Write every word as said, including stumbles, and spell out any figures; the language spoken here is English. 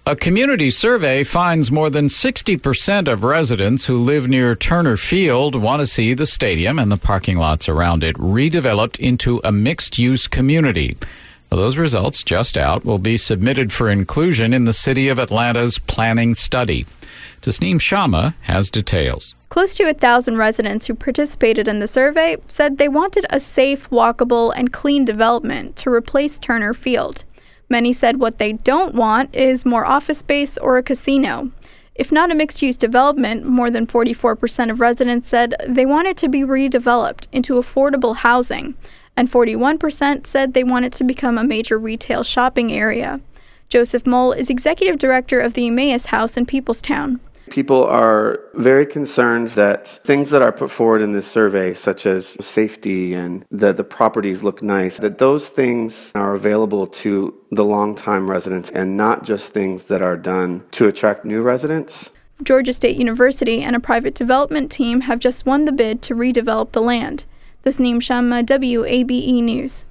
A community survey finds more than sixty percent of residents who live near Turner Field want to see the stadium and the parking lots around it redeveloped into a mixed-use community. Those results, just out, will be submitted for inclusion in the City of Atlanta's planning study. Tasneem Shamma has details. Close to a thousand residents who participated in the survey said they wanted a safe, walkable, and clean development to replace Turner Field. Many said what they don't want is more office space or a casino. If not a mixed-use development, more than forty-four percent of residents said they want it to be redeveloped into affordable housing, and forty-one percent said they want it to become a major retail shopping area. Joseph Mole is executive director of the Emmaus House in Peoplestown. People are very concerned that things that are put forward in this survey, such as safety and that the properties look nice, that those things are available to the longtime residents and not just things that are done to attract new residents. Georgia State University and a private development team have just won the bid to redevelop the land. Tasneem Shamma, W A B E News.